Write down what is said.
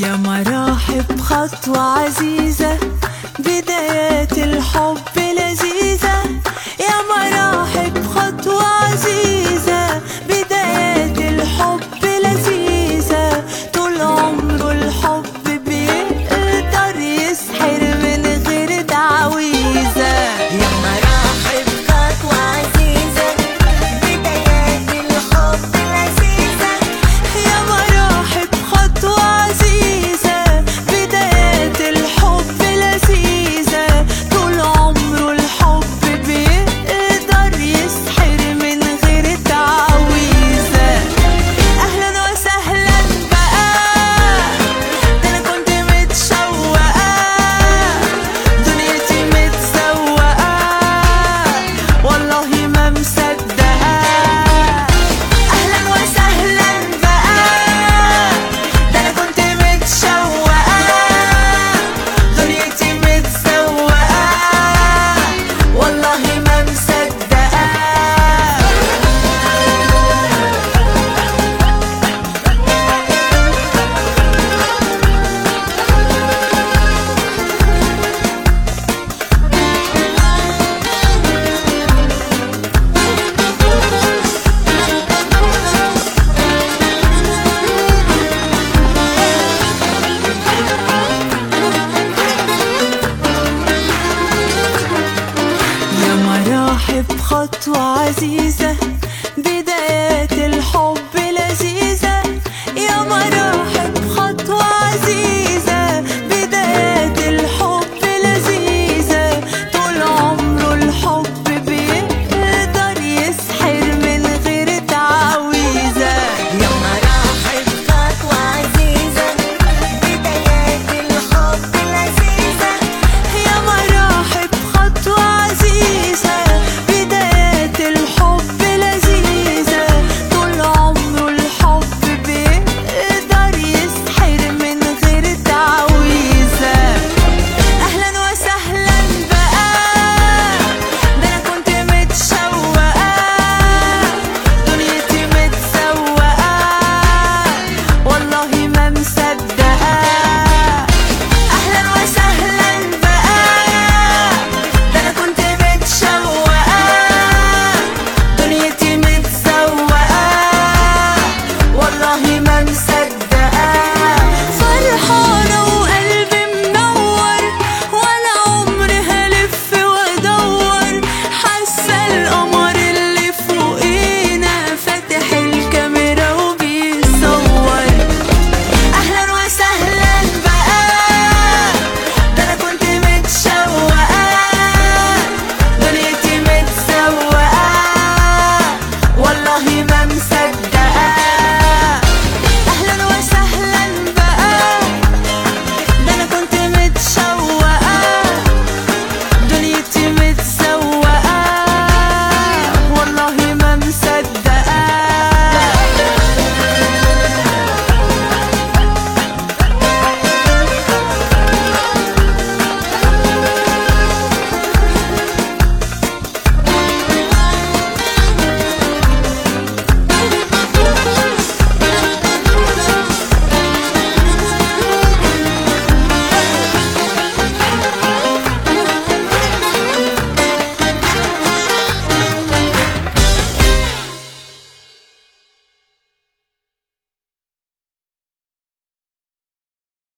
يا مراحب خطوة عزيزة، بدايات الحب لذيذة. يا مراحب خطوة عزيزة، بدايات الحب لذيذة. طول عمره الحب بيقدر يسحر من غير تعويذة. يا مراحب خطوة عزيزة، بدايات الحب لذيذة. يا مراحب خطوة عزيزة، بدايات الحب لذيذة. طول عمره الحب بيقدر يسحر من غير تعويذة. أهلا وسهلا بقى، ده أنا كنت متشوقة، دنيتي متسوقة، والله ما مصدقة. أهلا وسهلا بقى، ده أنا كنت متشوقة، دنيتي متسوقة، والله ما مصدقة. يا مراحب خطوة عزيزة، بدايات